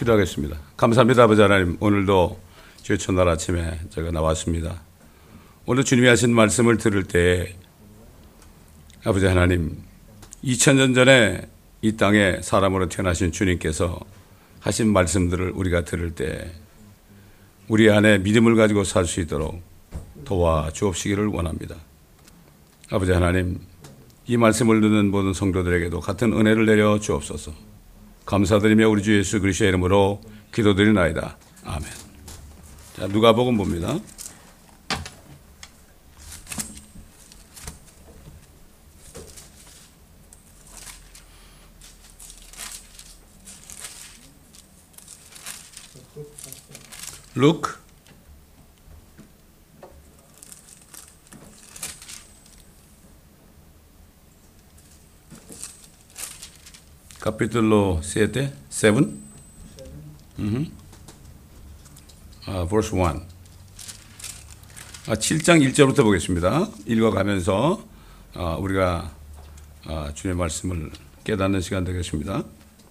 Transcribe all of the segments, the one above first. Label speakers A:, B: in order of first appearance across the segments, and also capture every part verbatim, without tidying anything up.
A: 기도하겠습니다. 감사합니다. 아버지 하나님, 오늘도 주의 첫날 아침에 제가 나왔습니다. 오늘 주님이 하신 말씀을 들을 때 아버지 하나님, 이천 년 전에 이 땅에 사람으로 태어나신 주님께서 하신 말씀들을 우리가 들을 때 우리 안에 믿음을 가지고 살 수 있도록 도와주옵시기를 원합니다. 아버지 하나님, 이 말씀을 듣는 모든 성도들에게도 같은 은혜를 내려 주옵소서. 감사드리며 우리 주 예수 그리스도의 이름으로 기도드리나이다. 아멘. 자, 누가복음 봅니다. Luke capítulo siete, seven, mm-hmm. uh, verse one. 아, 칠 장 일 절부터 보겠습니다. 읽어가면서 아, 우리가 아, 주님의 말씀을 깨닫는 시간 되겠습니다.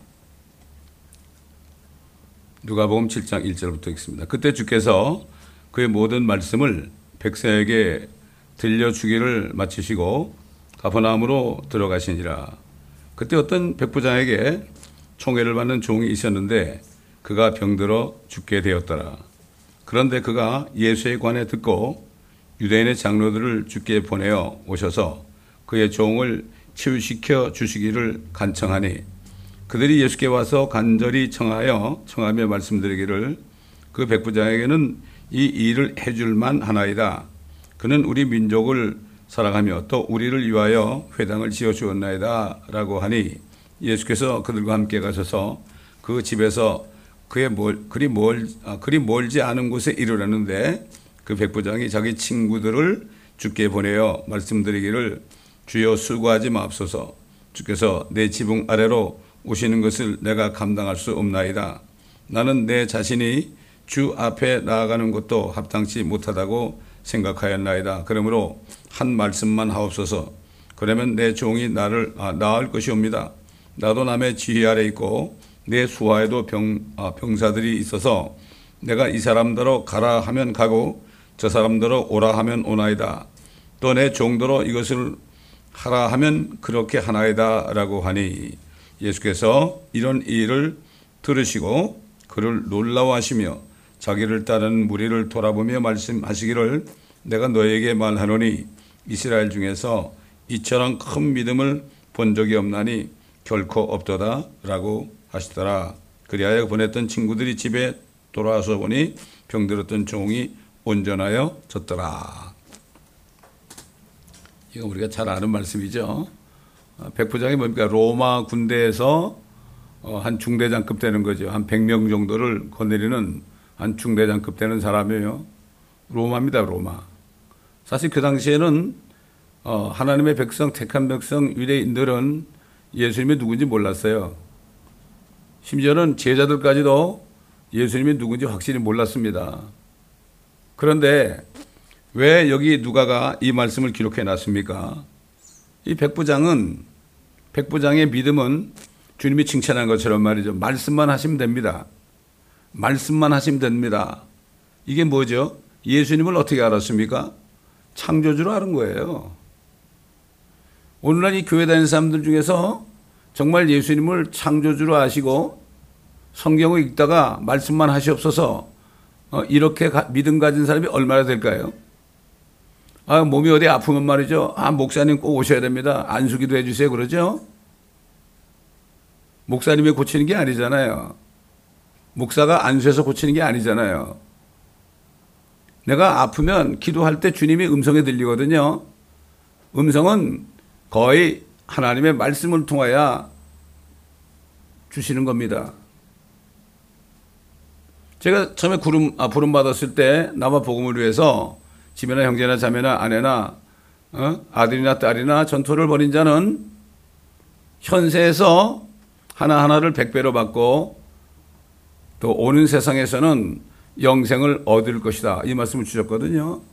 A: 누가복음 칠 장 일 절부터 읽습니다. 그때 주께서 그의 모든 말씀을 백성에게 들려주기를 마치시고 가버나움으로 들어가시니라. 그때 어떤 백부장에게 총애를 받는 종이 있었는데 그가 병들어 죽게 되었더라. 그런데 그가 예수에 관해 듣고 유대인의 장로들을 주께 보내어 오셔서 그의 종을 치유시켜 주시기를 간청하니 그들이 예수께 와서 간절히 청하여 청하며 말씀드리기를 그 백부장에게는 이 일을 해줄만 하나이다. 그는 우리 민족을 사랑하며 또 우리를 위하여 회당을 지어주었나이다 라고 하니 예수께서 그들과 함께 가셔서 그 집에서 그의 멀, 그리, 멀, 아, 그리 멀지 않은 곳에 이르렀는데 그 백부장이 자기 친구들을 주께 보내어 말씀드리기를 주여 수고하지 마옵소서. 주께서 내 지붕 아래로 오시는 것을 내가 감당할 수 없나이다. 나는 내 자신이 주 앞에 나아가는 것도 합당치 못하다고 생각하였나이다. 그러므로 한 말씀만 하옵소서. 그러면 내 종이 나를 아, 나을 것이옵니다. 나도 남의 지휘 아래 있고 내 수하에도 병, 아, 병사들이 있어서 내가 이 사람대로 가라 하면 가고 저 사람대로 오라 하면 오나이다. 또 내 종대로 이것을 하라 하면 그렇게 하나이다 라고 하니 예수께서 이런 일을 들으시고 그를 놀라워하시며 자기를 따르는 무리를 돌아보며 말씀하시기를 내가 너에게 말하노니 이스라엘 중에서 이처럼 큰 믿음을 본 적이 없나니 결코 없도다 라고 하시더라. 그리하여 보냈던 친구들이 집에 돌아와서 보니 병들었던 종이 온전하여 졌더라. 이거 우리가 잘 아는 말씀이죠. 백부장이 뭡니까? 로마 군대에서 한 중대장급 되는 거죠. 한 백 명 정도를 거느리는 한 중대장급 되는 사람이에요. 로마입니다, 로마. 사실 그 당시에는 하나님의 백성, 택한 백성, 유대인들은 예수님이 누군지 몰랐어요. 심지어는 제자들까지도 예수님이 누군지 확실히 몰랐습니다. 그런데 왜 여기 누가가 이 말씀을 기록해 놨습니까? 이 백부장은, 백부장의 믿음은 주님이 칭찬한 것처럼 말이죠. 말씀만 하시면 됩니다. 말씀만 하시면 됩니다. 이게 뭐죠? 예수님을 어떻게 알았습니까? 창조주로 아는 거예요. 오늘날 이 교회 다니는 사람들 중에서 정말 예수님을 창조주로 아시고 성경을 읽다가 말씀만 하시옵소서 이렇게 믿음 가진 사람이 얼마나 될까요? 아, 몸이 어디 아프면 말이죠. 아, 목사님 꼭 오셔야 됩니다. 안수기도 해주세요. 그러죠? 목사님이 고치는 게 아니잖아요. 목사가 안수해서 고치는 게 아니잖아요. 내가 아프면 기도할 때 주님이 음성이 들리거든요. 음성은 거의 하나님의 말씀을 통하여 주시는 겁니다. 제가 처음에 부름, 아, 부름 받았을 때 남아 복음을 위해서 집이나 형제나 자매나 아내나 어? 아들이나 딸이나 전투를 벌인 자는 현세에서 하나하나를 백배로 받고 또 오는 세상에서는 영생을 얻을 것이다. 이 말씀을 주셨거든요.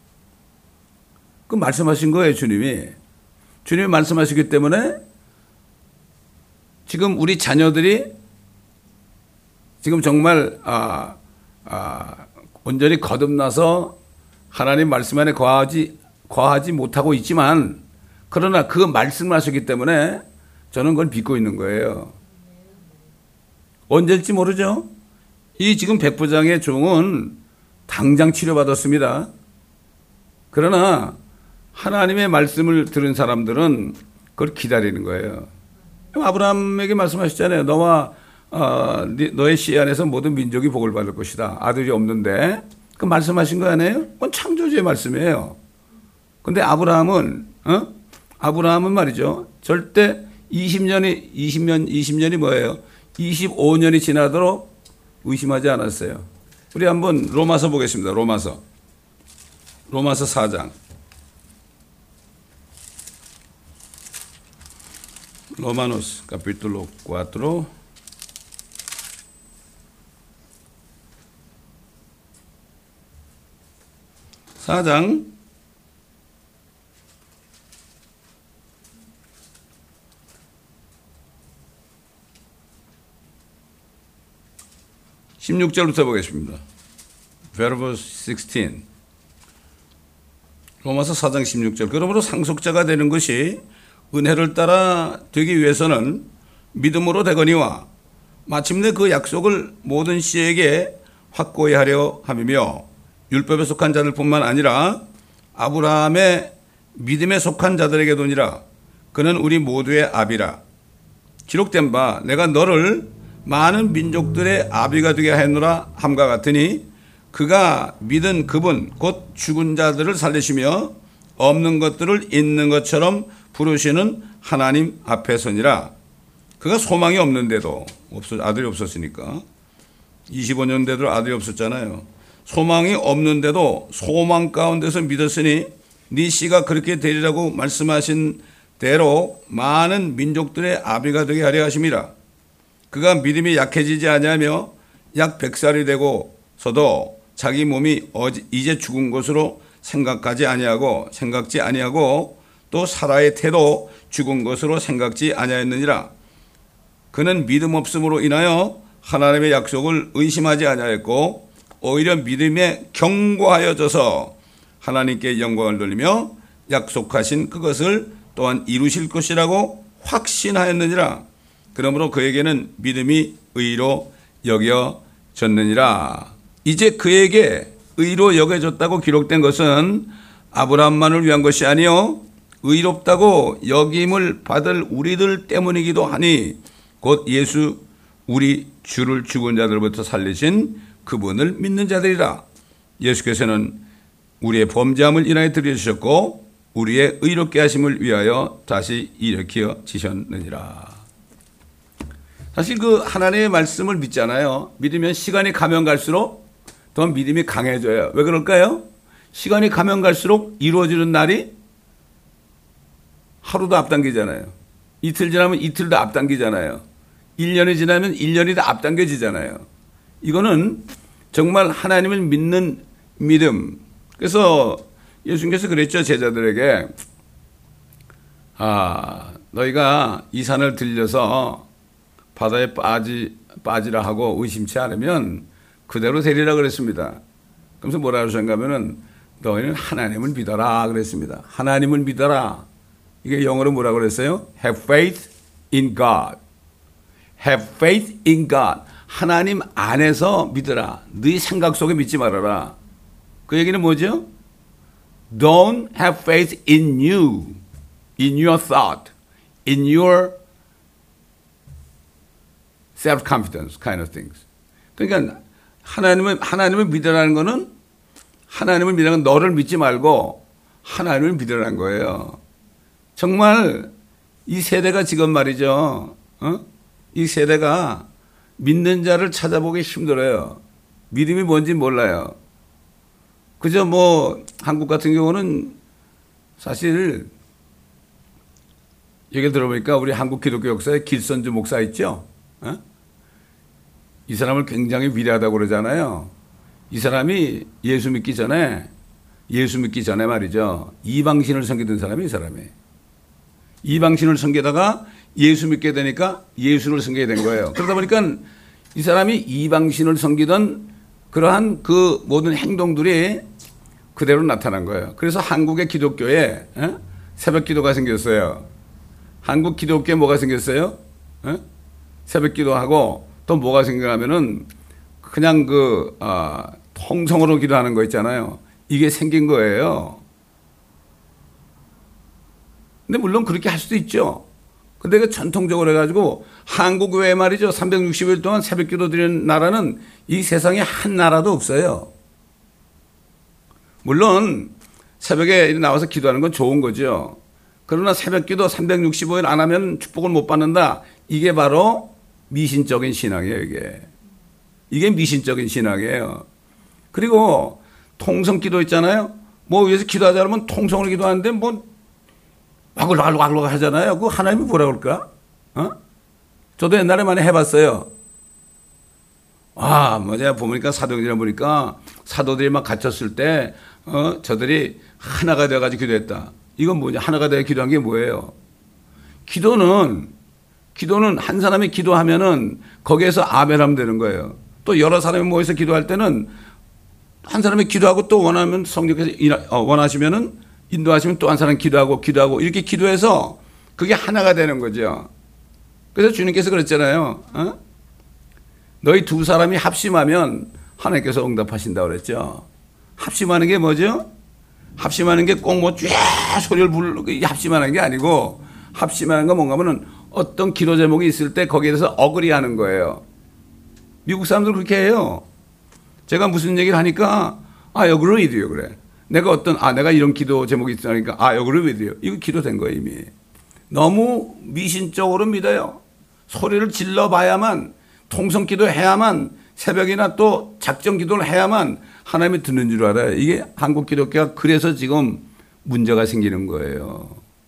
A: 그 말씀하신 거예요, 주님이. 주님이 말씀하시기 때문에 지금 우리 자녀들이 지금 정말 아, 아, 온전히 거듭나서 하나님 말씀 안에 거하지, 거하지 못하고 있지만 그러나 그 말씀을 하셨기 때문에 저는 그걸 믿고 있는 거예요. 언제일지 모르죠. 이 지금 백부장의 종은 당장 치료받았습니다. 그러나 하나님의 말씀을 들은 사람들은 그걸 기다리는 거예요. 아브라함에게 말씀하셨잖아요. 너와 어, 너의 씨 안에서 모든 민족이 복을 받을 것이다. 아들이 없는데 그 말씀하신 거 아니에요? 그건 창조주의 말씀이에요. 근데 아브라함은 어? 아브라함은 말이죠. 절대 이십 년이 이십 년 이십 년이 뭐예요? 이십오 년이 지나도록 의심하지 않았어요. 우리 한번 로마서 보겠습니다. 로마서. 로마서 사 장. Romanos capítulo 사. 사 장 십육 절부터 보겠습니다. Verse 십육. 로마서 사 장 십육 절. 그러므로 상속자가 되는 것이 은혜를 따라 되기 위해서는 믿음으로 되거니와 마침내 그 약속을 모든 씨에게 확고히 하려 함이며 율법에 속한 자들뿐만 아니라 아브라함의 믿음에 속한 자들에게도니라. 그는 우리 모두의 아비라. 기록된 바 내가 너를 많은 민족들의 아비가 되게 하였노라 함과 같으니 그가 믿은 그분 곧 죽은 자들을 살리시며 없는 것들을 있는 것처럼 부르시는 하나님 앞에서니라. 그가 소망이 없는데도 없어, 아들이 없었으니까 이십오 년 되도록 아들이 없었잖아요. 소망이 없는데도 소망 가운데서 믿었으니 네 씨가 그렇게 되리라고 말씀하신 대로 많은 민족들의 아비가 되게 하려 하심이라. 그가 믿음이 약해지지 아니하며 약 백 살이 되고서도 자기 몸이 이제 죽은 것으로 생각하지 아니하고 생각지 아니하고 또 사라의 태도 죽은 것으로 생각지 아니하였느니라. 그는 믿음 없음으로 인하여 하나님의 약속을 의심하지 아니하였고 오히려 믿음에 견고하여져서 하나님께 영광을 돌리며 약속하신 그것을 또한 이루실 것이라고 확신하였느니라. 그러므로 그에게는 믿음이 의로 여겨졌느니라. 이제 그에게 의로 여겨졌다고 기록된 것은 아브라함만을 위한 것이 아니요 의롭다고 여김을 받을 우리들 때문이기도 하니 곧 예수 우리 주를 죽은 자들로부터 살리신 그분을 믿는 자들이라. 예수께서는 우리의 범죄함을 인하여 들여주셨고 우리의 의롭게 하심을 위하여 다시 일으켜지셨느니라. 사실 그 하나님의 말씀을 믿잖아요. 믿으면 시간이 가면 갈수록 더 믿음이 강해져요. 왜 그럴까요? 시간이 가면 갈수록 이루어지는 날이 하루도 앞당기잖아요. 이틀 지나면 이틀도 앞당기잖아요. 일 년이 지나면 일 년이 다 앞당겨지잖아요. 이거는 정말 하나님을 믿는 믿음. 그래서 예수님께서 그랬죠. 제자들에게 아 너희가 이 산을 들려서 바다에 빠지, 빠지라 하고 의심치 않으면 그대로 되리라 그랬습니다. 그래서 뭐라 그러셨는가 하면은 너희는 하나님을 믿어라 그랬습니다. 하나님을 믿어라. 이게 영어로 뭐라고 그랬어요? Have faith in God. Have faith in God. 하나님 안에서 믿어라. 네 생각 속에 믿지 말아라. 그 얘기는 뭐죠? Don't have faith in you, in your thought, in your self-confidence kind of things. 그러니까 하나님을, 하나님을 믿으라는 거는 하나님을 믿으라는 건 너를 믿지 말고 하나님을 믿으라는 거예요. 정말 이 세대가 지금 말이죠. 어? 이 세대가 믿는 자를 찾아보기 힘들어요. 믿음이 뭔지 몰라요. 그저 뭐 한국 같은 경우는 사실 얘기 들어보니까 우리 한국 기독교 역사에 길선주 목사 있죠. 어? 이 사람을 굉장히 위대하다고 그러잖아요. 이 사람이 예수 믿기 전에 예수 믿기 전에 말이죠. 이방신을 섬기던 사람이 이 사람이에요. 이방신을 섬기다가 예수 믿게 되니까 예수를 섬기게 된 거예요. 그러다 보니까 이 사람이 이방신을 섬기던 그러한 그 모든 행동들이 그대로 나타난 거예요. 그래서 한국의 기독교에 에? 새벽 기도가 생겼어요. 한국 기독교에 뭐가 생겼어요? 에? 새벽 기도하고 또 뭐가 생겨나면은 그냥 그 아, 통성으로 기도하는 거 있잖아요. 이게 생긴 거예요. 근데 물론 그렇게 할 수도 있죠. 근데 그 전통적으로 해가지고 한국 외에 말이죠. 삼백육십 일 동안 새벽 기도 드리는 나라는 이 세상에 한 나라도 없어요. 물론 새벽에 나와서 기도하는 건 좋은 거죠. 그러나 새벽 기도 삼백육십오 일 안 하면 축복을 못 받는다. 이게 바로 미신적인 신앙이에요, 이게. 이게 미신적인 신앙이에요. 그리고 통성 기도 있잖아요. 뭐 위에서 기도하자 그러면 통성으로 기도하는데 뭐 와글와글와글 하잖아요. 그 하나님이 뭐라 그럴까? 어? 저도 옛날에 많이 해봤어요. 아, 뭐 제가 보니까 사도행전을 보니까 사도들이 막 갇혔을 때, 어, 저들이 하나가 되어가지고 기도했다. 이건 뭐냐? 하나가 되어 기도한 게 뭐예요? 기도는, 기도는 한 사람이 기도하면은 거기에서 아멘하면 되는 거예요. 또 여러 사람이 모여서 기도할 때는 한 사람이 기도하고 또 원하면 성령께서 원하시면은 인도하시면 또 한 사람 기도하고 기도하고 이렇게 기도해서 그게 하나가 되는 거죠. 그래서 주님께서 그랬잖아요. 어? 너희 두 사람이 합심하면 하나님께서 응답하신다고 그랬죠. 합심하는 게 뭐죠? 합심하는 게 꼭 뭐 쫙 소리를 부르고 합심하는 게 아니고 합심하는 건 뭔가 하면은 어떤 기도 제목이 있을 때 거기에 대해서 어그리 하는 거예요. 미국 사람들 그렇게 해요. 제가 무슨 얘기를 하니까 아, agree with you 그래. 내가 어떤 아 내가 이런 기도 제목이 있으니까 아 agree with you. 이거 기도된 거예요 이미. 너무 미신적으로 믿어요. 소리를 질러봐야만 통성 기도해야만 새벽이나 또 작정 기도를 해야만 하나님이 듣는 줄 알아요. 이게 한국 기독교가 그래서 지금 문제가 생기는 거예요.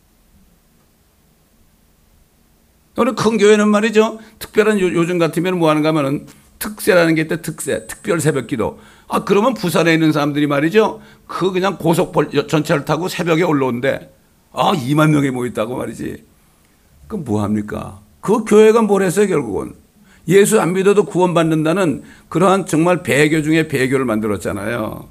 A: 어느 큰 교회는 말이죠. 특별한 요, 요즘 같으면 뭐 하는가 하면은 특세라는 게 있대. 특세. 특별 새벽 기도. 아, 그러면 부산에 있는 사람들이 말이죠. 그 그냥 고속 전차를 타고 새벽에 올라온대. 아, 이만 명이 모였다고 말이지. 그럼 뭐 합니까? 그 교회가 뭘 했어요, 결국은? 예수 안 믿어도 구원받는다는 그러한 정말 배교 중에 배교를 만들었잖아요.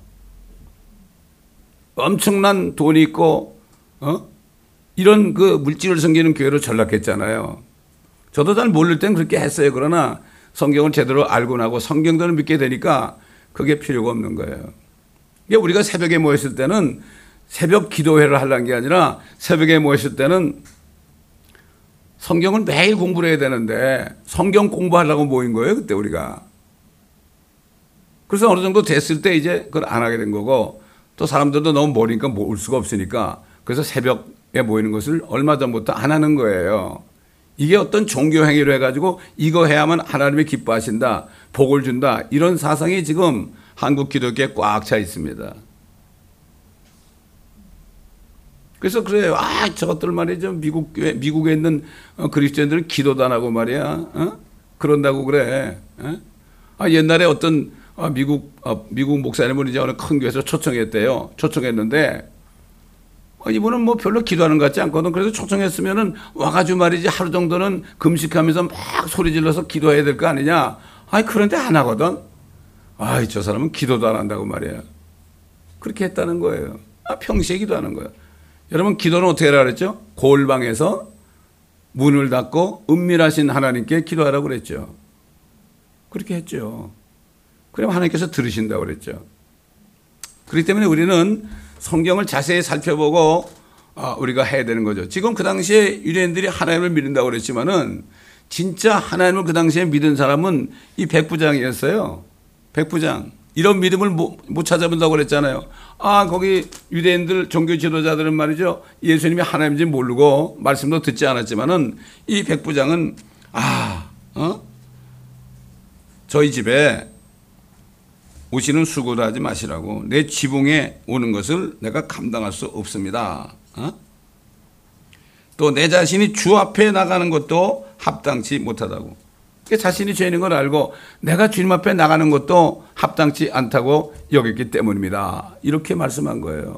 A: 엄청난 돈이 있고, 어? 이런 그 물질을 섬기는 교회로 전락했잖아요. 저도 잘 모를 땐 그렇게 했어요. 그러나 성경을 제대로 알고 나고 성경대로 믿게 되니까 그게 필요가 없는 거예요. 그러니까 우리가 새벽에 모였을 때는 새벽 기도회를 하려는 게 아니라 새벽에 모였을 때는 성경을 매일 공부를 해야 되는데 성경 공부하려고 모인 거예요. 그때 우리가. 그래서 어느 정도 됐을 때 이제 그걸 안 하게 된 거고 또 사람들도 너무 모르니까 모을 수가 없으니까 그래서 새벽에 모이는 것을 얼마 전부터 안 하는 거예요. 이게 어떤 종교 행위로 해가지고 이거 해야만 하나님이 기뻐하신다, 복을 준다 이런 사상이 지금 한국 기독교에 꽉 차 있습니다. 그래서 그래요. 아, 저것들 말이죠. 미국 교회, 미국에 있는 그리스도인들은 기도도 안 하고 말이야. 어? 그런다고 그래. 어? 아, 옛날에 어떤 미국 미국 목사님은 이제 어느 큰 교회에서 초청했대요. 초청했는데 어, 이분은 뭐 별로 기도하는 것 같지 않거든. 그래서 초청했으면은 와가지고 말이지 하루 정도는 금식하면서 막 소리 질러서 기도해야 될 거 아니냐. 아이, 그런데 안 하거든. 아이, 저 사람은 기도도 안 한다고 말이야. 그렇게 했다는 거예요. 아, 평시에 기도하는 거예요. 여러분, 기도는 어떻게 하라 그랬죠? 골방에서 문을 닫고 은밀하신 하나님께 기도하라고 그랬죠. 그렇게 했죠. 그럼 하나님께서 들으신다고 그랬죠. 그렇기 때문에 우리는 성경을 자세히 살펴보고 우리가 해야 되는 거죠. 지금 그 당시에 유대인들이 하나님을 믿는다고 그랬지만은 진짜 하나님을 그 당시에 믿은 사람은 이 백부장이었어요. 백부장. 이런 믿음을 못, 못 찾아본다고 그랬잖아요. 아, 거기 유대인들 종교 지도자들은 말이죠. 예수님이 하나님인지 모르고 말씀도 듣지 않았지만은 이 백부장은 아, 어? 저희 집에 오시는 수고도 하지 마시라고. 내 지붕에 오는 것을 내가 감당할 수 없습니다. 어? 또 내 자신이 주 앞에 나가는 것도 합당치 못하다고. 자신이 죄인인 걸 알고 내가 주님 앞에 나가는 것도 합당치 않다고 여겼기 때문입니다. 이렇게 말씀한 거예요.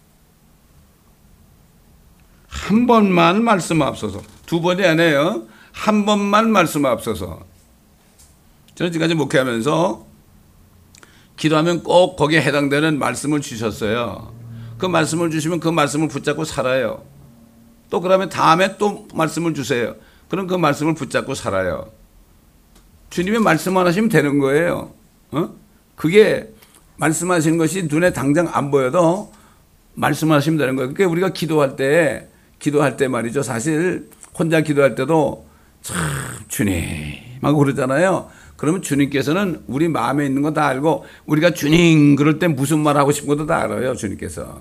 A: 한 번만 말씀하옵소서. 두 번이 아니에요. 한 번만 말씀하옵소서. 저는 지금까지 목회하면서 기도하면 꼭 거기에 해당되는 말씀을 주셨어요. 그 말씀을 주시면 그 말씀을 붙잡고 살아요. 또 그러면 다음에 또 말씀을 주세요. 그럼 그 말씀을 붙잡고 살아요. 주님의 말씀만 하시면 되는 거예요. 어? 그게 말씀하시는 것이 눈에 당장 안 보여도 말씀하시면 되는 거예요. 그러니까 우리가 기도할 때, 기도할 때 말이죠. 사실 혼자 기도할 때도 참 주님 하고 그러잖아요. 그러면 주님께서는 우리 마음에 있는 거 다 알고 우리가 주님 그럴 때 무슨 말 하고 싶은 것도 다 알아요. 주님께서.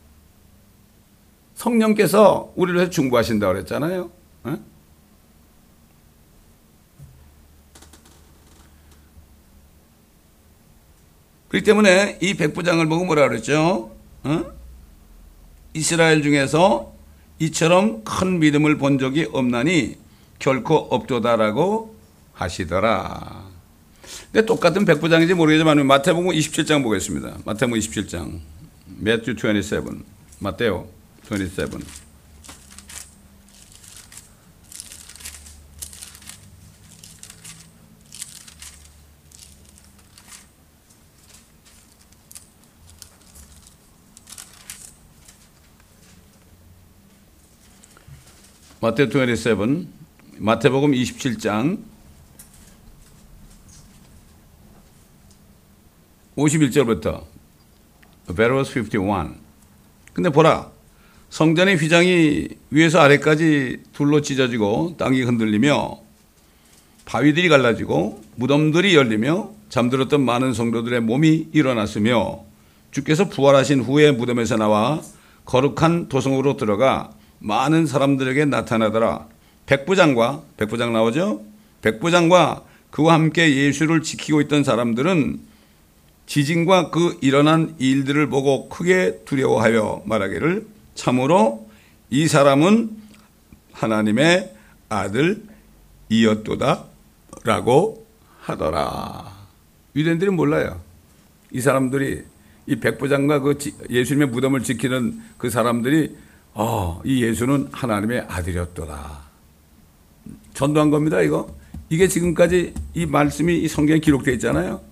A: 성령께서 우리를 위해서 중보하신다고 그랬잖아요. 어? 그렇기 때문에 이 백부장을 보고 뭐라 그랬죠? 어? 이스라엘 중에서 이처럼 큰 믿음을 본 적이 없나니 결코 없도다라고 하시더라. 근데 똑같은 백부장인지 모르겠지만 마태복음 이십칠 장 보겠습니다. 마태복음 이십칠 장. Matthew 이십칠. 마테오 이십칠. 마테오 이십칠. 마태복음 이십칠 장 오십일 절부터 verse 오십일. 근데 보라, 성전의 휘장이 위에서 아래까지 둘로 찢어지고 땅이 흔들리며 바위들이 갈라지고 무덤들이 열리며 잠들었던 많은 성도들의 몸이 일어났으며 주께서 부활하신 후에 무덤에서 나와 거룩한 도성으로 들어가 많은 사람들에게 나타나더라. 백부장과, 백부장 나오죠? 백부장과 그와 함께 예수를 지키고 있던 사람들은 지진과 그 일어난 일들을 보고 크게 두려워하여 말하기를 참으로 이 사람은 하나님의 아들이었도다 라고 하더라. 유대인들이 몰라요. 이 사람들이, 이 백부장과 그 예수님의 무덤을 지키는 그 사람들이 어, 이 예수는 하나님의 아들이었더라. 전도한 겁니다, 이거. 이게 지금까지 이 말씀이 이 성경에 기록되어 있잖아요.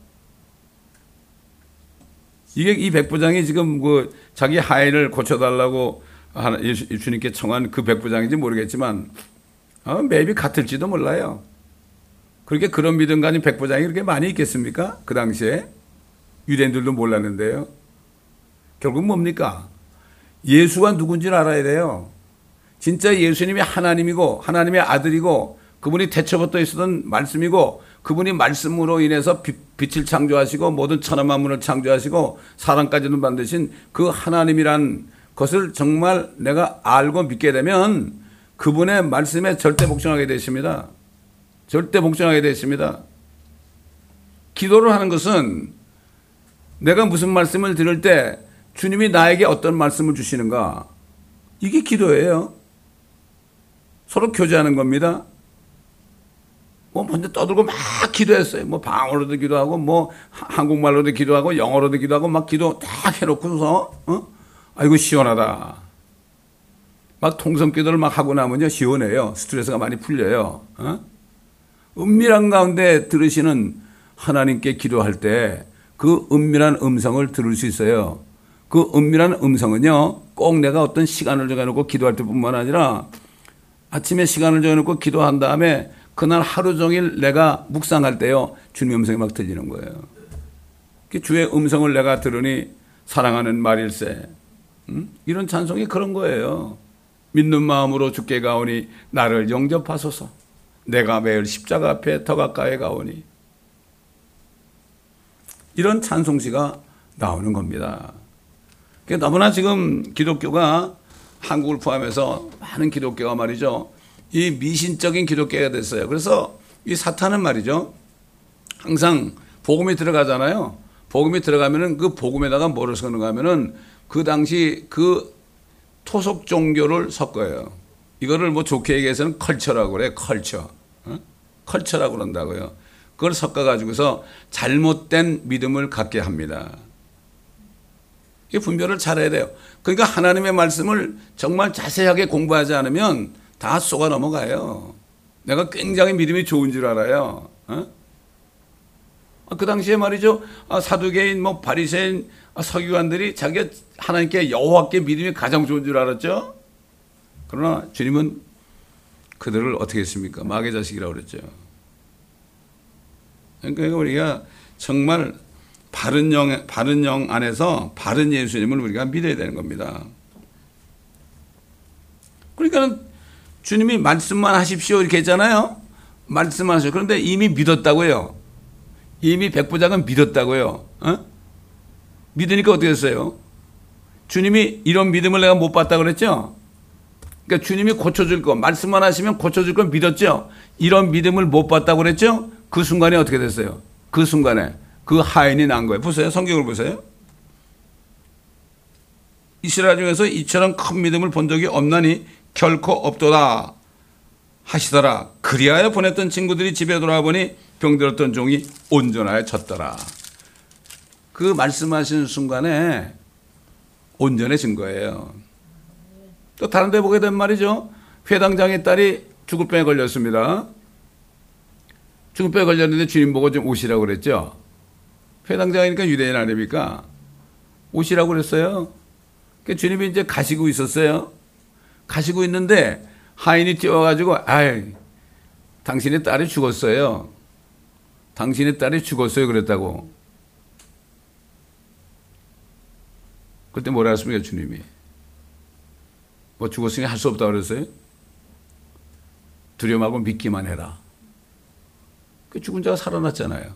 A: 이게 이 백부장이 지금 그 자기 하인을 고쳐달라고 예수님께 청한 그 백부장인지 모르겠지만, 어, maybe 같을지도 몰라요. 그렇게 그런 믿음 가진 백부장이 그렇게 많이 있겠습니까? 그 당시에. 유대인들도 몰랐는데요. 결국 뭡니까? 예수가 누군지를 알아야 돼요. 진짜 예수님이 하나님이고 하나님의 아들이고 그분이 태초부터 있었던 말씀이고 그분이 말씀으로 인해서 빛을 창조하시고 모든 천하 만물을 창조하시고 사람까지도 만드신 그 하나님이란 것을 정말 내가 알고 믿게 되면 그분의 말씀에 절대 복종하게 되십니다. 절대 복종하게 되십니다. 기도를 하는 것은 내가 무슨 말씀을 들을 때 주님이 나에게 어떤 말씀을 주시는가, 이게 기도예요. 서로 교제하는 겁니다. 뭐 먼저 떠들고 막 기도했어요. 뭐 방언으로도 기도하고 뭐 한국말로도 기도하고 영어로도 기도하고 막 기도 딱 해놓고서 어? 아이고 시원하다. 막 통성 기도를 막 하고 나면요 시원해요. 스트레스가 많이 풀려요. 어? 은밀한 가운데 들으시는 하나님께 기도할 때 그 은밀한 음성을 들을 수 있어요. 그 은밀한 음성은요 꼭 내가 어떤 시간을 정해놓고 기도할 때뿐만 아니라 아침에 시간을 정해놓고 기도한 다음에 그날 하루 종일 내가 묵상할 때요 주님의 음성이 막 들리는 거예요. 주의 음성을 내가 들으니 사랑하는 말일세. 음? 이런 찬송이 그런 거예요. 믿는 마음으로 주께 가오니 나를 영접하소서. 내가 매일 십자가 앞에 더 가까이 가오니. 이런 찬송시가 나오는 겁니다. 너무나 지금 기독교가 한국을 포함해서 많은 기독교가 말이죠. 이 미신적인 기독교가 됐어요. 그래서 이 사탄은 말이죠. 항상 복음이 들어가잖아요. 복음이 들어가면은 그 복음에다가 뭐를 섞는가 하면은 그 당시 그 토속 종교를 섞어요. 이거를 뭐 좋게 얘기해서는 컬처라고 그래. 컬처. 어? 컬처라고 그런다고요. 그걸 섞어가지고서 잘못된 믿음을 갖게 합니다. 이 분별을 잘해야 돼요. 그러니까 하나님의 말씀을 정말 자세하게 공부하지 않으면 다 쏘가 넘어가요. 내가 굉장히 믿음이 좋은 줄 알아요. 어? 그 당시에 말이죠. 사두개인, 뭐 바리새인, 서기관들이 자기가 하나님께 여호와께 믿음이 가장 좋은 줄 알았죠. 그러나 주님은 그들을 어떻게 했습니까? 마귀의 자식이라고 그랬죠. 그러니까 우리가 정말 바른 영, 바른 영 안에서 바른 예수님을 우리가 믿어야 되는 겁니다. 그러니까 주님이 말씀만 하십시오 이렇게 했잖아요. 말씀만 하십시오. 그런데 이미 믿었다고요. 이미 백부장은 믿었다고요. 어? 믿으니까 어떻게 됐어요? 주님이 이런 믿음을 내가 못 봤다고 그랬죠? 그러니까 주님이 고쳐줄 거, 말씀만 하시면 고쳐줄 걸 믿었죠? 이런 믿음을 못 봤다고 그랬죠? 그 순간에 어떻게 됐어요? 그 순간에 그 하인이 난 거예요. 보세요. 성경을 보세요. 이스라엘 중에서 이처럼 큰 믿음을 본 적이 없나니 결코 없도다 하시더라. 그리하여 보냈던 친구들이 집에 돌아와 보니 병들었던 종이 온전하여 졌더라. 그 말씀하시는 순간에 온전해진 거예요. 또 다른 데 보게 된 말이죠. 회당장의 딸이 죽을 병에 걸렸습니다. 죽을 병에 걸렸는데 주님 보고 좀 오시라고 그랬죠. 회당장이니까 유대인 아닙니까? 오시라고 그랬어요. 그러니까 주님이 이제 가시고 있었어요. 가시고 있는데 하인이 뛰어와가지고 아이 당신의 딸이 죽었어요. 당신의 딸이 죽었어요 그랬다고. 그때 뭐라 했습니까 주님이? 뭐 죽었으니 할 수 없다고 그랬어요? 두려움 말고 믿기만 해라. 그 죽은 자가 살아났잖아요.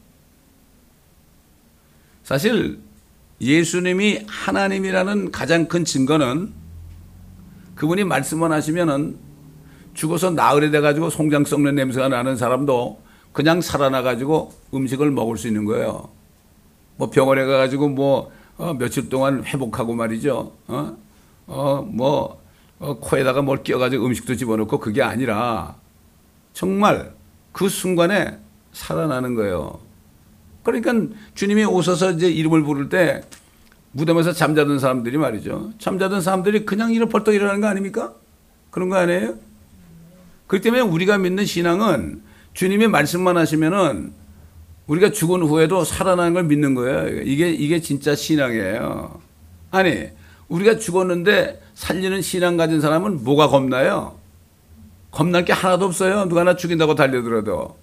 A: 사실 예수님이 하나님이라는 가장 큰 증거는 그분이 말씀만 하시면은 죽어서 나흘이 돼가지고 송장 썩는 냄새가 나는 사람도 그냥 살아나가지고 음식을 먹을 수 있는 거예요. 뭐 병원에 가가지고 뭐 어, 며칠 동안 회복하고 말이죠. 어, 어, 뭐 어, 코에다가 뭘 끼워가지고 음식도 집어넣고 그게 아니라 정말 그 순간에 살아나는 거예요. 그러니까 주님이 오셔서 이제 이름을 부를 때 무덤에서 잠자던 사람들이 말이죠. 잠자던 사람들이 그냥 일어 벌떡 일어나는 거 아닙니까? 그런 거 아니에요? 그렇기 때문에 우리가 믿는 신앙은 주님이 말씀만 하시면은 우리가 죽은 후에도 살아나는 걸 믿는 거예요. 이게, 이게 진짜 신앙이에요. 아니, 우리가 죽었는데 살리는 신앙 가진 사람은 뭐가 겁나요? 겁날 게 하나도 없어요. 누가 나 죽인다고 달려들어도.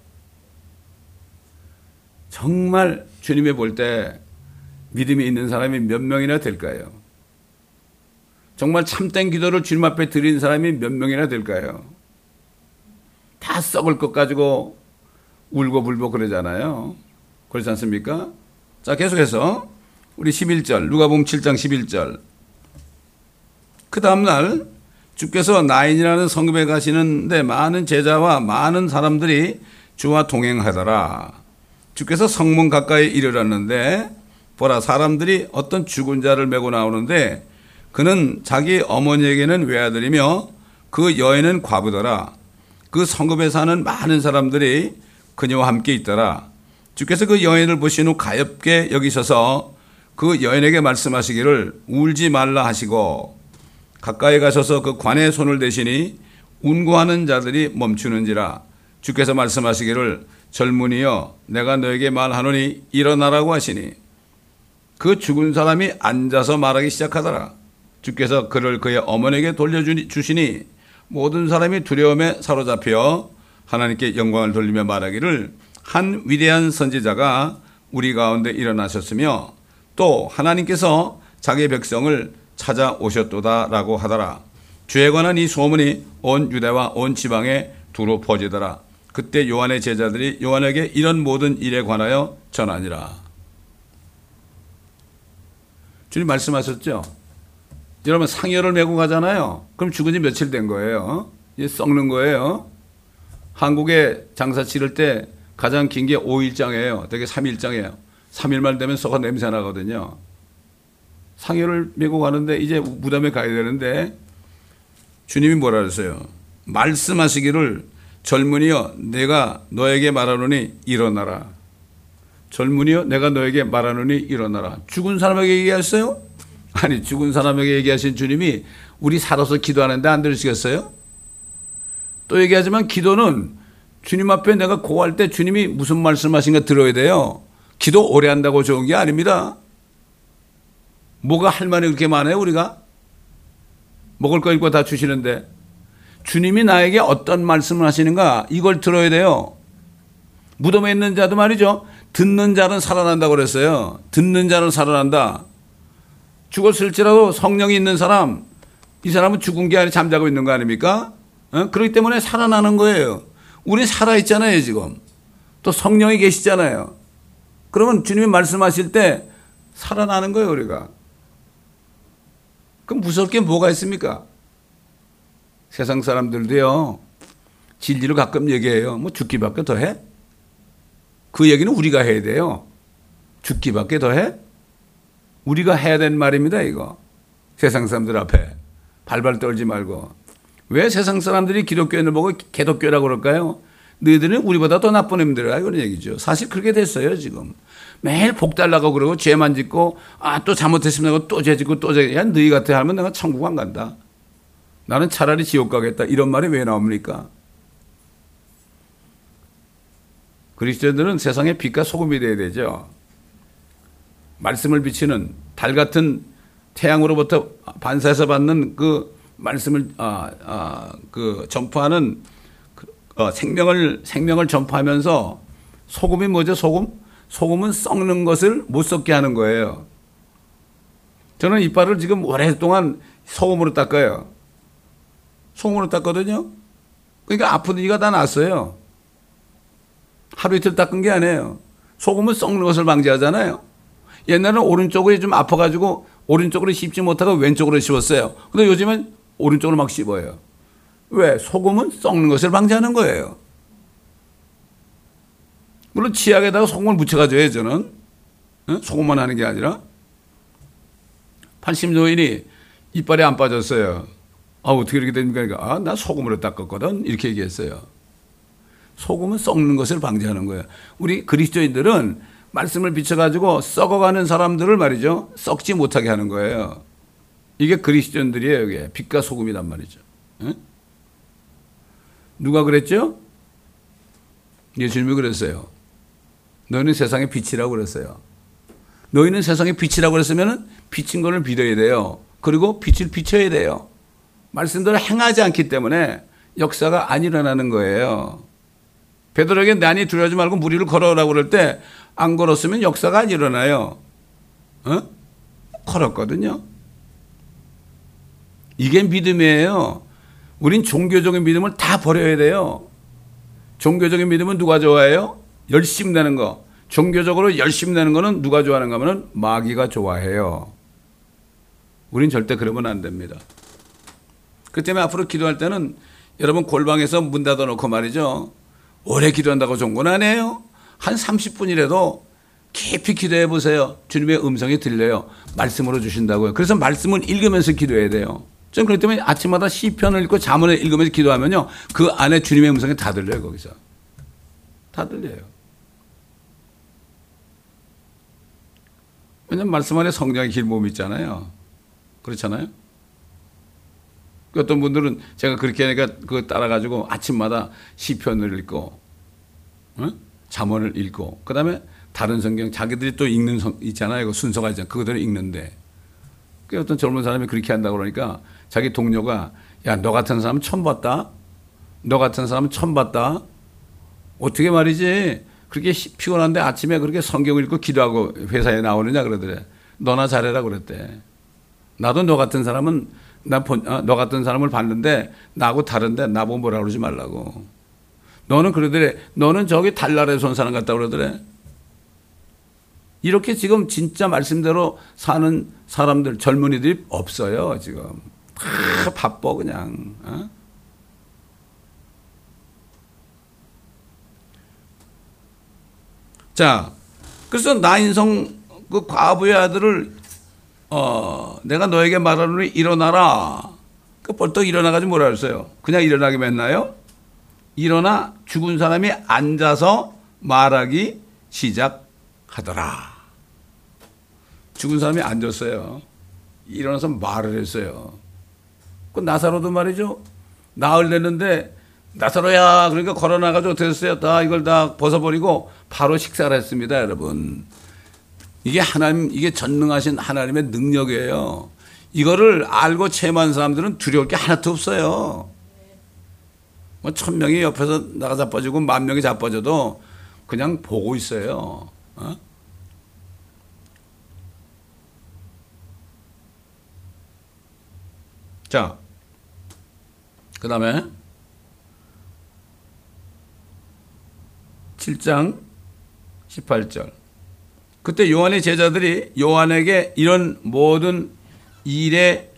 A: 정말 주님이 볼 때 믿음이 있는 사람이 몇 명이나 될까요? 정말 참된 기도를 주님 앞에 드린 사람이 몇 명이나 될까요? 다 썩을 것 가지고 울고불고 그러잖아요. 그렇지 않습니까? 자, 계속해서 우리 십일 절 누가복음 칠 장 십일 절. 그 다음날 주께서 나인이라는 성읍에 가시는데 많은 제자와 많은 사람들이 주와 동행하더라. 주께서 성문 가까이 이르렀는데 보라 사람들이 어떤 죽은 자를 메고 나오는데 그는 자기 어머니에게는 외아들이며 그 여인은 과부더라. 그 성읍에 사는 많은 사람들이 그녀와 함께 있더라. 주께서 그 여인을 보신 후 가엾게 여기셔서 그 여인에게 말씀하시기를 울지 말라 하시고 가까이 가셔서 그 관에 손을 대시니 운구하는 자들이 멈추는지라. 주께서 말씀하시기를 젊은이여 내가 너에게 말하노니 일어나라고 하시니 그 죽은 사람이 앉아서 말하기 시작하더라. 주께서 그를 그의 어머니에게 돌려주시니 모든 사람이 두려움에 사로잡혀 하나님께 영광을 돌리며 말하기를 한 위대한 선지자가 우리 가운데 일어나셨으며 또 하나님께서 자기의 백성을 찾아오셨도다라고 하더라. 주에 관한 이 소문이 온 유대와 온 지방에 두루 퍼지더라. 그때 요한의 제자들이 요한에게 이런 모든 일에 관하여 전하니라. 주님 말씀하셨죠? 여러분 상여를 메고 가잖아요. 그럼 죽은 지 며칠 된 거예요. 이제 썩는 거예요. 한국에 장사 치를 때 가장 긴 게 오 일장이에요. 되게 삼 일장이에요. 삼 일만 되면 썩어 냄새 나거든요. 상여를 메고 가는데 이제 무덤에 가야 되는데 주님이 뭐라 그랬어요? 말씀하시기를 젊은이여 내가 너에게 말하노니 일어나라. 젊은이여 내가 너에게 말하노니 일어나라. 죽은 사람에게 얘기했어요? 아니 죽은 사람에게 얘기하신 주님이 우리 살아서 기도하는데 안 들으시겠어요? 또 얘기하지만 기도는 주님 앞에 내가 고할 때 주님이 무슨 말씀하신가 들어야 돼요. 기도 오래 한다고 좋은 게 아닙니다. 뭐가 할 말이 그렇게 많아요, 우리가? 먹을 거 입고 다 주시는데. 주님이 나에게 어떤 말씀을 하시는가, 이걸 들어야 돼요. 무덤에 있는 자도 말이죠. 듣는 자는 살아난다고 그랬어요. 듣는 자는 살아난다. 죽었을지라도 성령이 있는 사람, 이 사람은 죽은 게 아니라 잠자고 있는 거 아닙니까? 어? 그렇기 때문에 살아나는 거예요. 우리 살아있잖아요, 지금. 또 성령이 계시잖아요. 그러면 주님이 말씀하실 때 살아나는 거예요, 우리가. 그럼 무서울 게 뭐가 있습니까? 세상 사람들도요, 진리를 가끔 얘기해요. 뭐 죽기밖에 더 해? 그 얘기는 우리가 해야 돼요. 죽기밖에 더 해? 우리가 해야 되는 말입니다, 이거. 세상 사람들 앞에. 발발 떨지 말고. 왜 세상 사람들이 기독교인을 보고 개독교라고 그럴까요? 너희들은 우리보다 더 나쁜 놈들이라 이런 얘기죠. 사실 그렇게 됐어요, 지금. 매일 복 달라고 그러고 죄만 짓고, 아, 또 잘못했으면 내가 또 죄 짓고 또 죄. 야, 너희 같아 하면 내가 천국 안 간다. 나는 차라리 지옥 가겠다. 이런 말이 왜 나옵니까? 그리스도인들은 세상의 빛과 소금이 되어야 되죠. 말씀을 비치는 달 같은 태양으로부터 반사해서 받는 그 말씀을 아, 아, 그 전파하는 그, 어, 생명을 생명을 전파하면서 소금이 뭐죠? 소금? 소금은 썩는 것을 못 썩게 하는 거예요. 저는 이빨을 지금 오랫동안 소금으로 닦아요. 소금으로 닦거든요. 그러니까 아픈 이가 다 났어요. 하루 이틀 닦은 게 아니에요. 소금은 썩는 것을 방지하잖아요. 옛날에는 오른쪽이 좀 아파가지고 오른쪽으로 씹지 못하고 왼쪽으로 씹었어요. 근데 요즘은 오른쪽으로 막 씹어요. 왜? 소금은 썩는 것을 방지하는 거예요. 물론 치약에다가 소금을 묻혀가줘요, 저는. 응? 소금만 하는 게 아니라. 팔십 노인이 이빨이 안 빠졌어요. 아, 어떻게 이렇게 됩니까? 그러니까, 아, 나 소금으로 닦았거든. 이렇게 얘기했어요. 소금은 썩는 것을 방지하는 거예요. 우리 그리스도인들은 말씀을 비춰가지고 썩어가는 사람들을 말이죠. 썩지 못하게 하는 거예요. 이게 그리스도인들이에요. 이게 빛과 소금이란 말이죠. 응? 누가 그랬죠? 예수님이 그랬어요. 너희는 세상의 빛이라고 그랬어요. 너희는 세상의 빛이라고 그랬으면 비친 것을 믿어야 돼요. 그리고 빛을 비춰야 돼요. 말씀대로 행하지 않기 때문에 역사가 안 일어나는 거예요. 베드로에게 난이 두려워하지 말고 무리를 걸어오라고 그럴 때 안 걸었으면 역사가 안 일어나요. 어? 걸었거든요. 이게 믿음이에요. 우린 종교적인 믿음을 다 버려야 돼요. 종교적인 믿음은 누가 좋아해요? 열심 내는 거. 종교적으로 열심 내는 거는 누가 좋아하는가 하면 마귀가 좋아해요. 우린 절대 그러면 안 됩니다. 그 때문에 앞으로 기도할 때는 여러분 골방에서 문 닫아놓고 말이죠. 오래 기도한다고 좋은 건 아니에요. 한 삼십 분이라도 깊이 기도해 보세요. 주님의 음성이 들려요. 말씀으로 주신다고요. 그래서 말씀을 읽으면서 기도해야 돼요. 전 그렇기 때문에 아침마다 시편을 읽고 잠언을 읽으면서 기도하면요. 그 안에 주님의 음성이 다 들려요. 거기서. 다 들려요. 왜냐하면 말씀 안에 성령의 길몸이 있잖아요. 그렇잖아요. 어떤 분들은 제가 그렇게 하니까 그거 따라가지고 아침마다 시편을 읽고, 어? 잠언을 읽고, 그 다음에 다른 성경, 자기들이 또 읽는 성, 있잖아요. 그 순서가 있잖아요. 그거들을 읽는데. 그 어떤 젊은 사람이 그렇게 한다고 그러니까 자기 동료가, 야, 너 같은 사람 처음 봤다? 너 같은 사람 처음 봤다? 어떻게 말이지? 그렇게 피곤한데 아침에 그렇게 성경을 읽고 기도하고 회사에 나오느냐 그러더래. 너나 잘해라 그랬대. 나도 너 같은 사람은 나 본, 어, 너 같은 사람을 봤는데 나하고 다른데 나보고 뭐라 그러지 말라고. 너는 그러더래. 너는 저기 달나라에서 온 사람 같다 그러더래. 이렇게 지금 진짜 말씀대로 사는 사람들, 젊은이들이 없어요. 지금 다 바빠 그냥. 어? 자, 그래서 나인성 그 과부의 아들을 어, 내가 너에게 말하노니 일어나라. 그 벌떡 일어나가지고 뭐라 그랬어요? 그냥 일어나기만 했나요? 일어나 죽은 사람이 앉아서 말하기 시작하더라. 죽은 사람이 앉았어요. 일어나서 말을 했어요. 그 나사로도 말이죠. 나흘 됐는데 나사로야, 그러니까 걸어나가지고 어떻게 했어요? 다 이걸 다 벗어버리고 바로 식사를 했습니다, 여러분. 이게 하나님, 이게 전능하신 하나님의 능력이에요. 이거를 알고 체험한 사람들은 두려울 게 하나도 없어요. 뭐 천 명이 옆에서 나가 자빠지고 만 명이 자빠져도 그냥 보고 있어요. 어? 자, 그 다음에 칠 장 십팔 절. 그때 요한의 제자들이 요한에게 이런 모든 일에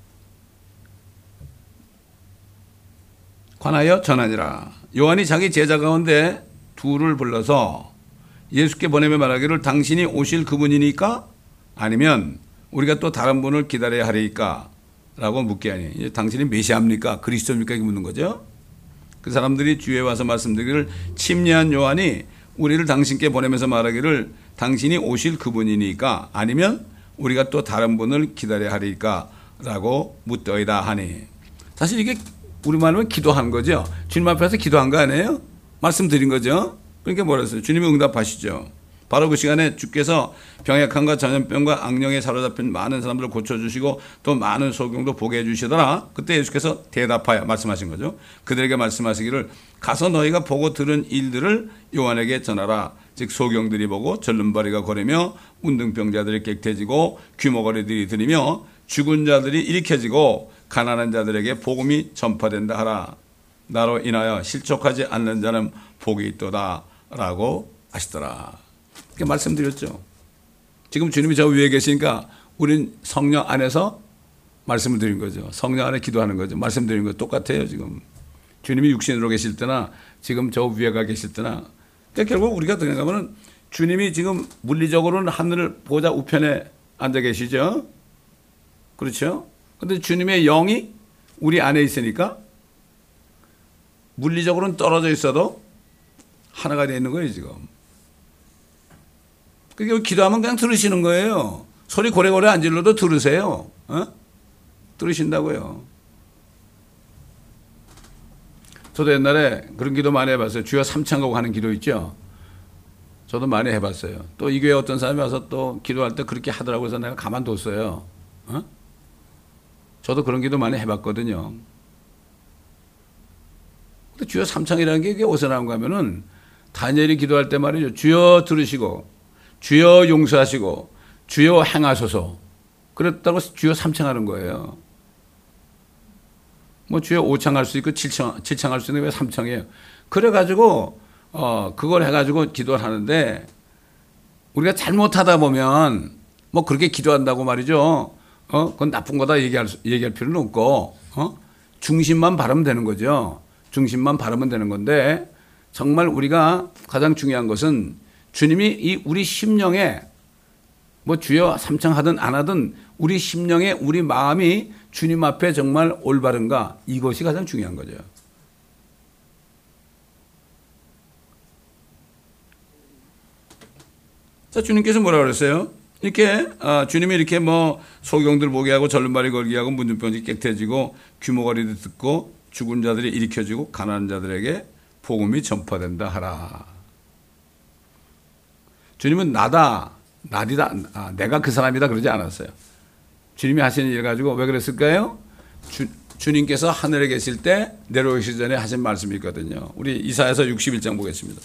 A: 관하여 전하니라. 요한이 자기 제자 가운데 둘을 불러서 예수께 보내며 말하기를 당신이 오실 그분이니까 아니면 우리가 또 다른 분을 기다려야 하리까 라고 묻게 하니, 당신이 메시아입니까? 그리스도입니까? 이렇게 묻는 거죠. 그 사람들이 주위에 와서 말씀드리기를 침례한 요한이 우리를 당신께 보내면서 말하기를 당신이 오실 그분이니까 아니면 우리가 또 다른 분을 기다려야 하리까 라고 묻더이다 하니, 사실 이게 우리말로 기도한 거죠. 주님 앞에서 기도한 거 아니에요? 말씀드린 거죠. 그러니까 뭐라 했어요? 주님이 응답하시죠. 바로 그 시간에 주께서 병약함과 전염병과 악령에 사로잡힌 많은 사람들을 고쳐주시고 또 많은 소경도 보게 해주시더라. 그때 예수께서 대답하여 말씀하신 거죠. 그들에게 말씀하시기를 가서 너희가 보고 들은 일들을 요한에게 전하라. 즉 소경들이 보고 절름발이가 거리며 문둥병자들이 객태지고 귀머거리들이 들이며 죽은 자들이 일으켜지고 가난한 자들에게 복음이 전파된다 하라. 나로 인하여 실족하지 않는 자는 복이 있도다 라고 하시더라. 이렇게 말씀드렸죠. 지금 주님이 저 위에 계시니까 우린 성령 안에서 말씀을 드린 거죠. 성령 안에 기도하는 거죠. 말씀드린 거 똑같아요. 지금 주님이 육신으로 계실 때나 지금 저 위에가 계실 때나, 그러니까 결국 우리가 생각하면 주님이 지금 물리적으로는 하늘 보좌 우편에 앉아 계시죠. 그렇죠. 그런데 주님의 영이 우리 안에 있으니까 물리적으로는 떨어져 있어도 하나가 되어 있는 거예요 지금. 그러니까 기도하면 그냥 들으시는 거예요. 소리 고래고래 안 질러도 들으세요. 어? 들으신다고요. 저도 옛날에 그런 기도 많이 해봤어요. 주여 삼창하고 하는 기도 있죠. 저도 많이 해봤어요. 또 이 교회 어떤 사람이 와서 또 기도할 때 그렇게 하더라고요. 그래서 내가 가만뒀어요. 어? 저도 그런 기도 많이 해봤거든요. 근데 주여 삼창이라는 게 이게 어디서 나온가 하면은 다니엘이 기도할 때 말이죠. 주여 들으시고 주여 용서하시고 주여 행하소서. 그랬다고 주여 삼창하는 거예요. 뭐 주여 오창할 수 있고 칠창, 칠창할 수 있는데 왜 삼창이에요? 그래가지고 어 그걸 해가지고 기도를 하는데, 우리가 잘못하다 보면 뭐 그렇게 기도한다고 말이죠. 어 그건 나쁜 거다 얘기할 수, 얘기할 필요는 없고, 어 중심만 바르면 되는 거죠. 중심만 바르면 되는 건데, 정말 우리가 가장 중요한 것은 주님이 이 우리 심령에 뭐 주여 삼창하든 안 하든 우리 심령에 우리 마음이 주님 앞에 정말 올바른가, 이것이 가장 중요한 거죠. 자, 주님께서 뭐라고 그랬어요? 이렇게 아, 주님이 이렇게 뭐 소경들 보게 하고 절름발이 걸게 하고 문둥병이 깨끗해지고 귀머거리도 듣고 죽은 자들이 일으켜지고 가난한 자들에게 복음이 전파된다 하라. 주님은 나다, 나디다, 아, 내가 그 사람이다 그러지 않았어요. 주님이 하시는 일 가지고 왜 그랬을까요? 주, 주님께서 하늘에 계실 때 내려오시기 전에 하신 말씀이 있거든요. 우리 이사야서 육십일 장 보겠습니다.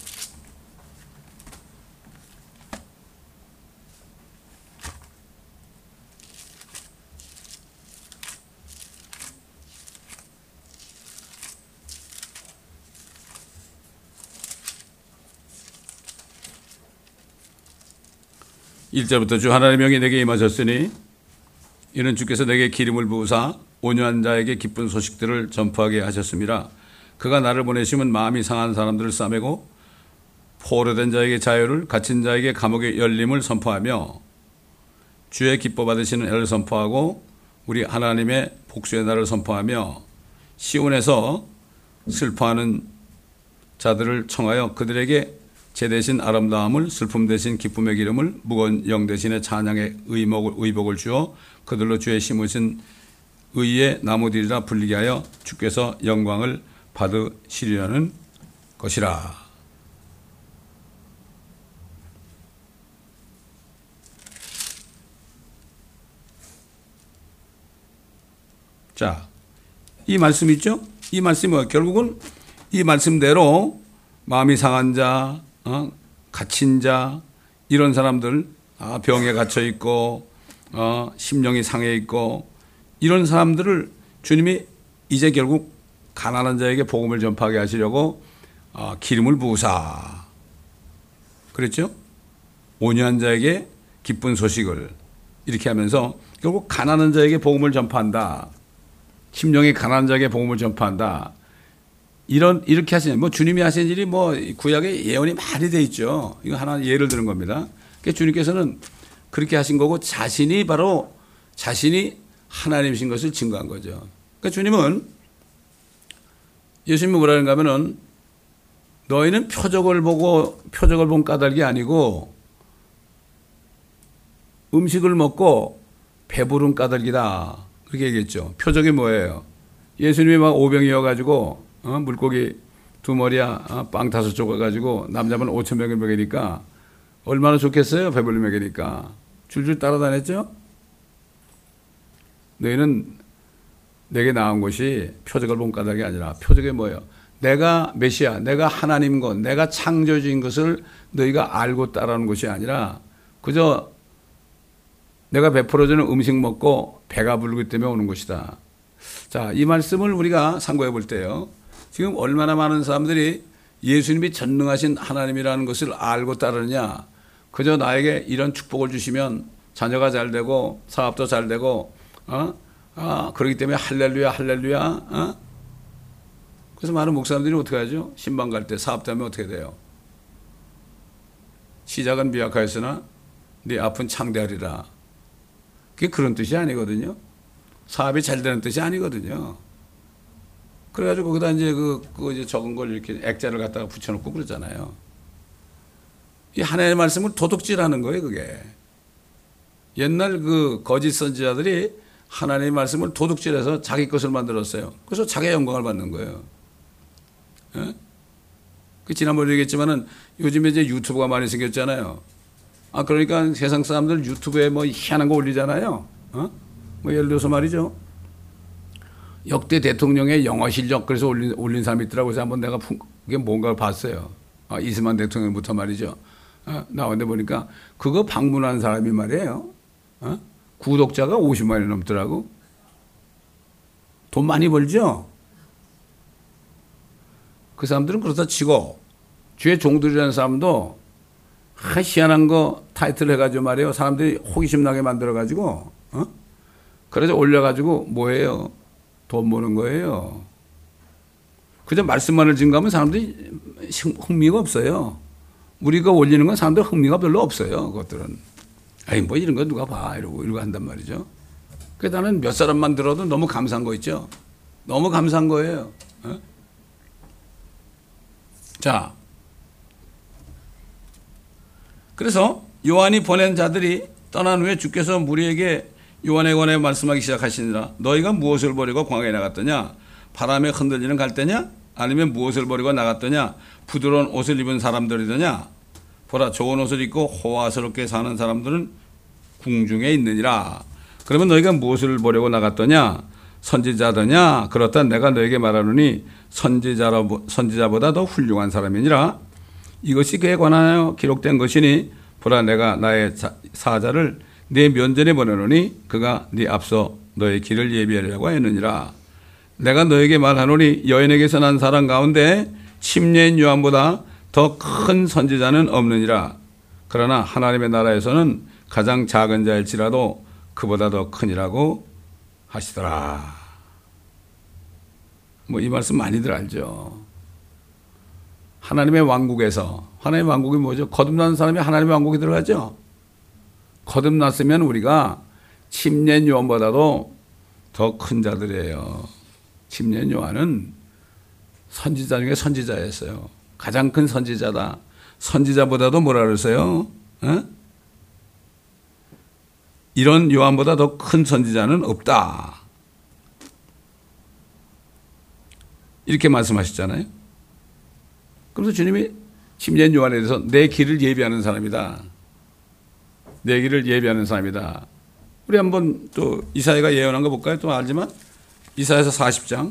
A: 일 절부터 주 하나님의 영이 내게 임하셨으니 이는 주께서 내게 기름을 부으사 온유한 자에게 기쁜 소식들을 전파하게 하셨습니다. 그가 나를 보내심은 마음이 상한 사람들을 싸매고 포로된 자에게 자유를, 갇힌 자에게 감옥의 열림을 선포하며 주의 기뻐 받으시는 해를 선포하고 우리 하나님의 복수의 날을 선포하며 시온에서 슬퍼하는 자들을 청하여 그들에게 제 대신 아름다움을, 슬픔 대신 기쁨의 기름을, 무거운 영 대신에 찬양의 의목을, 의복을 주어 그들로 주의 심으신 의의 나무들이라 불리게 하여 주께서 영광을 받으시리라는 것이라. 자, 이 말씀 있죠? 이 말씀은 결국은 이 말씀대로 마음이 상한 자, 어? 갇힌 자, 이런 사람들, 아, 병에 갇혀 있고, 어, 심령이 상해 있고, 이런 사람들을 주님이 이제 결국 가난한 자에게 복음을 전파하게 하시려고 어, 기름을 부으사. 그랬죠? 온유한 자에게 기쁜 소식을 이렇게 하면서 결국 가난한 자에게 복음을 전파한다. 심령이 가난한 자에게 복음을 전파한다. 이런, 이렇게 하시는, 뭐 주님이 하신 일이 뭐 구약에 예언이 많이 돼 있죠. 이거 하나 예를 드는 겁니다. 그러니까 주님께서는 그렇게 하신 거고 자신이 바로 자신이 하나님이신 것을 증거한 거죠. 그러니까 주님은, 예수님이 뭐라는가 하면은 너희는 표적을 보고 표적을 본 까닭이 아니고 음식을 먹고 배부른 까닭이다. 그렇게 얘기했죠. 표적이 뭐예요? 예수님이 막 오병이어가지고 어? 물고기 두 머리야 어? 빵 다섯 조각 가지고 남자만 오천 명을 먹이니까 얼마나 좋겠어요? 배불리 먹이니까. 줄줄 따라다녔죠? 너희는 내게 나온 것이 표적을 본 까닭이 아니라 표적이 뭐예요? 내가 메시아, 내가 하나님인 것, 내가 창조주인 것을 너희가 알고 따라하는 것이 아니라 그저 내가 베풀어주는 음식 먹고 배가 부르기 때문에 오는 것이다. 자, 이 말씀을 우리가 상고해 볼 때요. 지금 얼마나 많은 사람들이 예수님이 전능하신 하나님이라는 것을 알고 따르느냐. 그저 나에게 이런 축복을 주시면 자녀가 잘 되고 사업도 잘 되고 어? 아, 그렇기 때문에 할렐루야 할렐루야 어? 그래서 많은 목사님들이 어떻게 하죠? 신방 갈 때 사업되면 어떻게 돼요? 시작은 미약하였으나 네 앞은 창대하리라. 그게 그런 뜻이 아니거든요. 사업이 잘 되는 뜻이 아니거든요. 그래가지고 거기다 이제 그, 그 이제 적은 걸 이렇게 액자를 갖다가 붙여놓고 그러잖아요. 이 하나님의 말씀을 도둑질하는 거예요, 그게. 옛날 그 거짓 선지자들이 하나님의 말씀을 도둑질해서 자기 것을 만들었어요. 그래서 자기의 영광을 받는 거예요. 예? 그 지난번에 얘기했지만은 요즘에 이제 유튜브가 많이 생겼잖아요. 아, 그러니까 세상 사람들 유튜브에 뭐 희한한 거 올리잖아요. 어? 뭐 예를 들어서 말이죠. 역대 대통령의 영어 실력 그래서 올린, 올린 사람이 있더라고요. 그래서 한번 내가 그게 뭔가를 봤어요. 아, 이승만 대통령부터 말이죠. 어? 나왔는데 보니까 그거 방문한 사람이 말이에요. 어? 구독자가 오십만이 넘더라고. 돈 많이 벌죠? 그 사람들은 그렇다 치고 주의 종들이라는 사람도 하, 희한한 거 타이틀 해가지고 말이에요. 사람들이 호기심 나게 만들어가지고 어? 그래서 올려가지고 뭐예요? 돈 버는 거예요. 그저 말씀만을 증거하면 사람들이 흥미가 없어요. 우리가 올리는 건 사람들 흥미가 별로 없어요. 그것들은. 아니 뭐 이런 거 누가 봐 이러고 이러고 한단 말이죠. 그래서 나는 몇 사람만 들어도 너무 감사한 거 있죠. 너무 감사한 거예요. 어? 자, 그래서 요한이 보낸 자들이 떠난 후에 주께서 무리에게 요한에 관해 말씀하기 시작하시니라. 너희가 무엇을 버리고 광야에 나갔더냐? 바람에 흔들리는 갈대냐? 아니면 무엇을 버리고 나갔더냐? 부드러운 옷을 입은 사람들이더냐? 보라, 좋은 옷을 입고 호화스럽게 사는 사람들은 궁중에 있느니라. 그러면 너희가 무엇을 보려고 나갔더냐? 선지자더냐? 그렇다 내가 너에게 말하노니 선지자라, 선지자보다 더 훌륭한 사람이니라. 이것이 그에 관하여 기록된 것이니 보라, 내가 나의 사자를 네 면전에 보내노니 그가 네 앞서 너의 길을 예비하리라고 했느니라. 내가 너에게 말하노니 여인에게서 난 사람 가운데 침례인 요한보다 더 큰 선지자는 없느니라. 그러나 하나님의 나라에서는 가장 작은 자일지라도 그보다 더 크니라고 하시더라. 뭐 이 말씀 많이들 알죠. 하나님의 왕국에서, 하나님의 왕국이 뭐죠? 거듭난 사람이 하나님의 왕국에 들어가죠. 거듭났으면 우리가 침례인 요한보다도 더 큰 자들이에요. 침례인 요한은 선지자 중에 선지자였어요. 가장 큰 선지자다. 선지자보다도 뭐라 그랬어요? 어? 이런 요한보다 더 큰 선지자는 없다. 이렇게 말씀하셨잖아요. 그래서 주님이 침례인 요한에 대해서 내 길을 예비하는 사람이다. 내 길을 예비하는 사람이다. 우리 한번 또 이사야가 예언한 거 볼까요? 또 알지만 이사야서 사십 장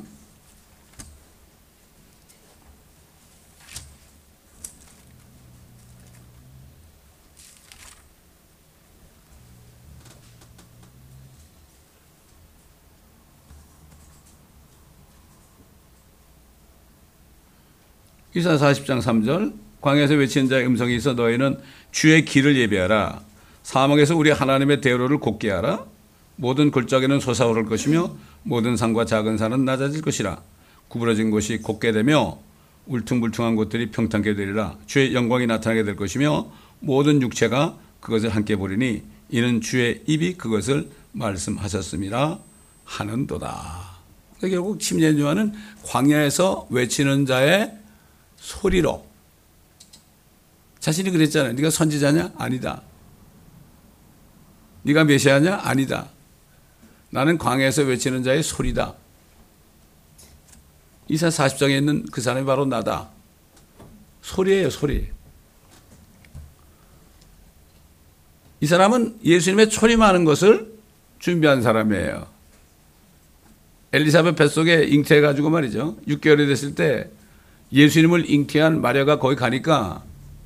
A: 이사야 사십 장 삼 절 광야에서 외치는 자의 음성이 있어 너희는 주의 길을 예비하라. 사막에서 우리 하나님의 대로를 곧게 하라. 모든 골짜기는 솟아오를 것이며 모든 산과 작은 산은 낮아질 것이라. 구부러진 곳이 곧게 되며 울퉁불퉁한 곳들이 평탄게 되리라. 주의 영광이 나타나게 될 것이며 모든 육체가 그것을 함께 보리니 이는 주의 입이 그것을 말씀하셨습니다 하는도다. 결국 침례 요한은 광야에서 외치는 자의 소리로, 자신이 그랬잖아요. 네가 선지자냐? 아니다. 네가 메시아냐? 아니다. 나는 광야에서 외치는 자의 소리다. 이사야 사십 장에 있는 그 사람이 바로 나다. 소리예요, 소리. 이 사람은 예수님의 초림하는 것을 준비한 사람이에요. 엘리사벳 뱃속에 잉태해가지고 말이죠. 육 개월이 됐을 때 예수님을 잉태한 마리아가 거기 가니까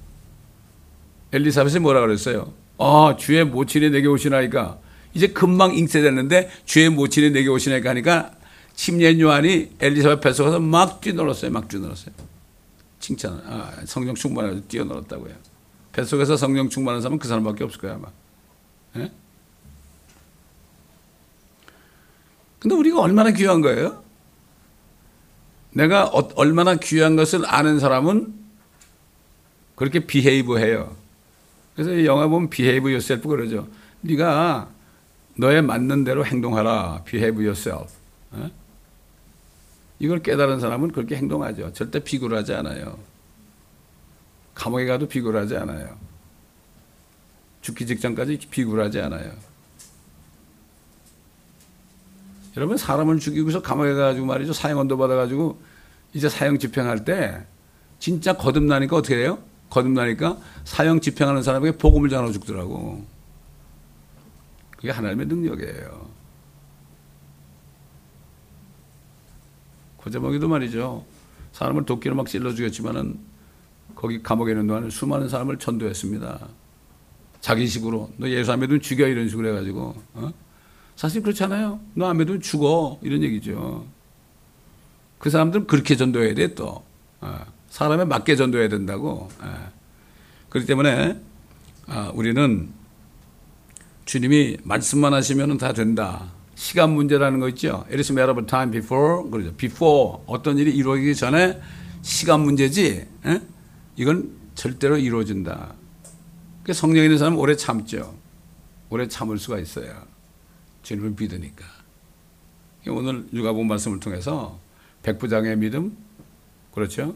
A: 엘리사벳이 뭐라 그랬어요? 아, 주의 모친이 내게 오시나이까. 이제 금방 잉태됐는데 주의 모친이 내게 오시나이까 하니까 침례 요한이 엘리사벳 뱃속에서 막 뛰놀았어요. 막 뛰놀았어요. 칭찬. 아, 성령 충만해서 뛰어놀았다고요. 뱃속에서 성령 충만한 사람은 그 사람밖에 없을 거야 아마. 예? 근데 우리가 얼마나 귀한 거예요? 내가 얼마나 귀한 것을 아는 사람은 그렇게 비헤이브 해요. 그래서 이 영화 보면 비헤이브 yourself 그러죠. 네가 너에 맞는 대로 행동하라. 비헤이브 yourself. 어? 이걸 깨달은 사람은 그렇게 행동하죠. 절대 비굴하지 않아요. 감옥에 가도 비굴하지 않아요. 죽기 직전까지 비굴하지 않아요. 여러분 사람을 죽이고서 감옥에 가가지고 말이죠. 사형언도 받아가지고 이제 사형 집행할 때 진짜 거듭나니까 어떻게 돼요? 거듭나니까 사형 집행하는 사람에게 복음을 전하고 죽더라고. 그게 하나님의 능력이에요. 고재먹이도 말이죠. 사람을 도끼로 막 찔러 죽였지만은 거기 감옥에 있는 동안 수많은 사람을 전도했습니다. 자기식으로 너 예수 안 믿으면 죽여 이런 식으로 해가지고 어? 사실 그렇잖아요. 너 안 믿으면 죽어 이런 얘기죠. 그 사람들은 그렇게 전도해야 돼 또. 어. 사람에 맞게 전도해야 된다고. 어. 그렇기 때문에 어, 우리는 주님이 말씀만 하시면 다 된다. 시간 문제라는 거 있죠. It is a matter of time before. 그러죠. Before 어떤 일이 이루어지기 전에 시간 문제지. 에? 이건 절대로 이루어진다. 성령 있는 사람은 오래 참죠. 오래 참을 수가 있어요. 주님을 믿으니까. 오늘 누가복음 말씀을 통해서 백부장의 믿음, 그렇죠?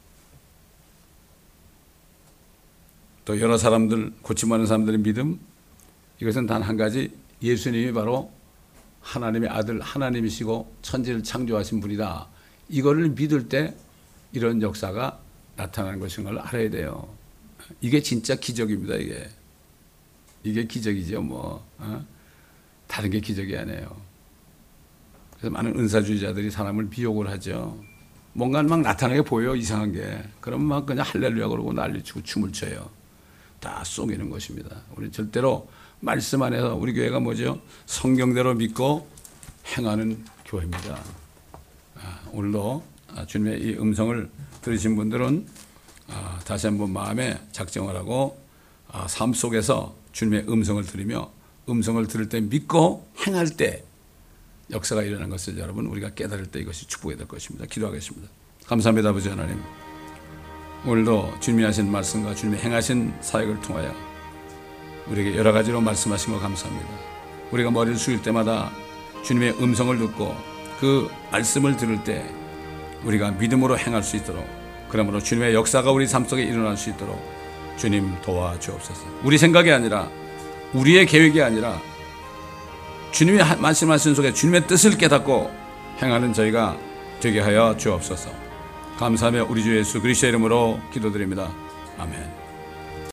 A: 또 여러 사람들, 고침하는 사람들의 믿음, 이것은 단 한 가지, 예수님이 바로 하나님의 아들, 하나님이시고 천지를 창조하신 분이다. 이거를 믿을 때 이런 역사가 나타나는 것인 걸 알아야 돼요. 이게 진짜 기적입니다, 이게. 이게 기적이죠, 뭐. 어? 다른 게 기적이 아니에요. 그래서 많은 은사주의자들이 사람을 미혹을 하죠. 뭔가 막 나타나게 보여, 이상한 게. 그러면 막 그냥 할렐루야 그러고 난리치고 춤을 춰요. 다 속이는 것입니다. 우리 절대로 말씀 안에서 우리 교회가 뭐죠? 성경대로 믿고 행하는 교회입니다. 아, 오늘도 주님의 이 음성을 들으신 분들은 아, 다시 한번 마음에 작정을 하고 아, 삶 속에서 주님의 음성을 들으며 음성을 들을 때 믿고 행할 때 역사가 일어나는 것을 여러분 우리가 깨달을 때 이것이 축복이 될 것입니다. 기도하겠습니다. 감사합니다. 아버지 하나님, 오늘도 주님이 하신 말씀과 주님이 행하신 사역을 통하여 우리에게 여러 가지로 말씀하신 거 감사합니다. 우리가 머리를 숙일 때마다 주님의 음성을 듣고 그 말씀을 들을 때 우리가 믿음으로 행할 수 있도록, 그러므로 주님의 역사가 우리 삶 속에 일어날 수 있도록 주님 도와주옵소서. 우리 생각이 아니라, 우리의 계획이 아니라 주님이 말씀하신 속에 주님의 뜻을 깨닫고 행하는 저희가 되게 하여 주옵소서. 감사하며 우리 주 예수 그리스도의 이름으로 기도드립니다. 아멘.